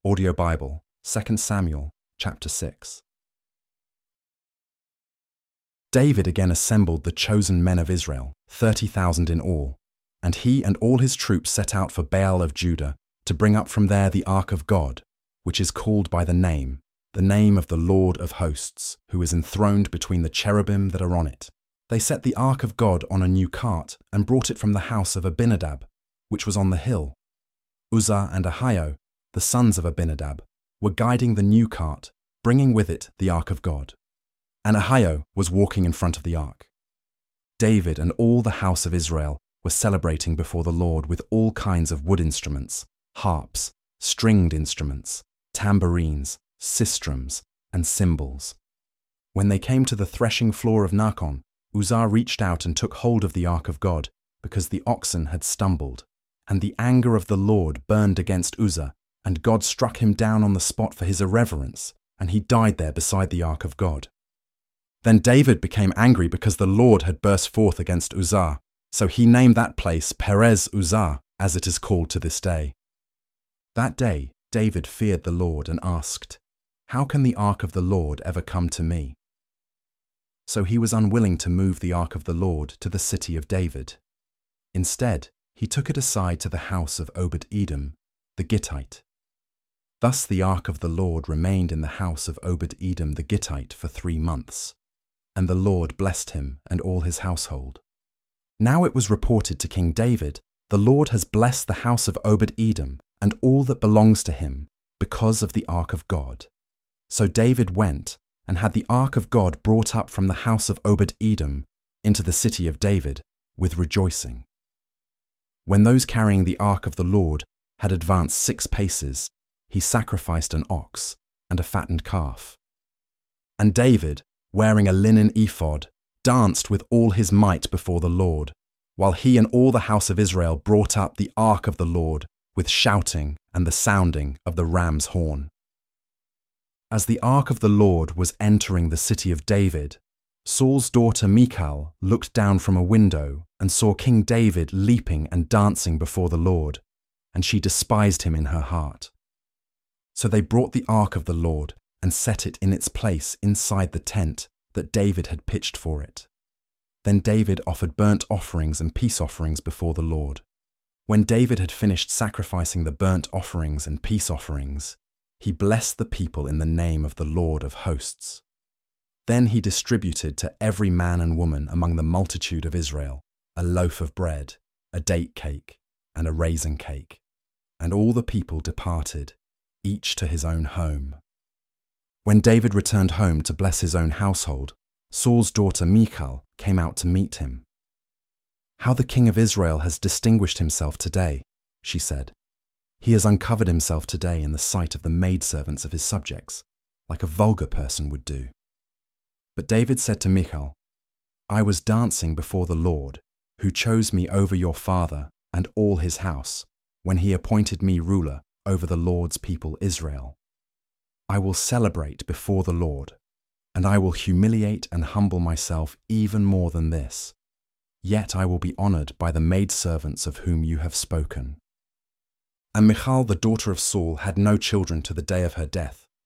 Audio Bible, 2 Samuel, chapter 6. David again assembled the chosen men of Israel, 30,000 in all, and he and all his troops set out for Baal of Judah to bring up from there the ark of God, which is called by the name of the Lord of hosts, who is enthroned between the cherubim that are on it. They set the ark of God on a new cart and brought it from the house of Abinadab, which was on the hill. Uzzah and Ahio, the sons of Abinadab, were guiding the new cart, bringing with it the ark of God. And Ahio was walking in front of the ark. David and all the house of Israel were celebrating before the Lord with all kinds of wood instruments, harps, stringed instruments, tambourines, sistrums, and cymbals. When they came to the threshing floor of Nacon, Uzzah reached out and took hold of the ark of God, because the oxen had stumbled. And the anger of the Lord burned against Uzzah, and God struck him down on the spot for his irreverence, and he died there beside the ark of God. Then David became angry because the Lord had burst forth against Uzzah, so he named that place Perez Uzzah, as it is called to this day. That day David feared the Lord and asked, "How can the ark of the Lord ever come to me?" So he was unwilling to move the ark of the Lord to the city of David. Instead, he took it aside to the house of Obed-Edom, the Gittite. Thus the ark of the Lord remained in the house of Obed-Edom the Gittite for 3 months, and the Lord blessed him and all his household. Now it was reported to King David, "The Lord has blessed the house of Obed-Edom and all that belongs to him because of the ark of God." So David went and had the ark of God brought up from the house of Obed-Edom into the city of David with rejoicing. When those carrying the ark of the Lord had advanced 6 paces, he sacrificed an ox and a fattened calf. And David, wearing a linen ephod, danced with all his might before the Lord, while he and all the house of Israel brought up the ark of the Lord with shouting and the sounding of the ram's horn. As the ark of the Lord was entering the city of David, Saul's daughter Michal looked down from a window and saw King David leaping and dancing before the Lord, and she despised him in her heart. So they brought the ark of the Lord and set it in its place inside the tent that David had pitched for it. Then David offered burnt offerings and peace offerings before the Lord. When David had finished sacrificing the burnt offerings and peace offerings, he blessed the people in the name of the Lord of hosts. Then he distributed to every man and woman among the multitude of Israel a loaf of bread, a date cake, and a raisin cake. And all the people departed, each to his own home. When David returned home to bless his own household, Saul's daughter Michal came out to meet him. "How the king of Israel has distinguished himself today," she said. "He has uncovered himself today in the sight of the maidservants of his subjects, like a vulgar person would do." But David said to Michal, "I was dancing before the Lord, who chose me over your father and all his house, when he appointed me ruler over the Lord's people Israel. I will celebrate before the Lord, and I will humiliate and humble myself even more than this. Yet I will be honored by the maidservants of whom you have spoken." And Michal, the daughter of Saul, had no children to the day of her death,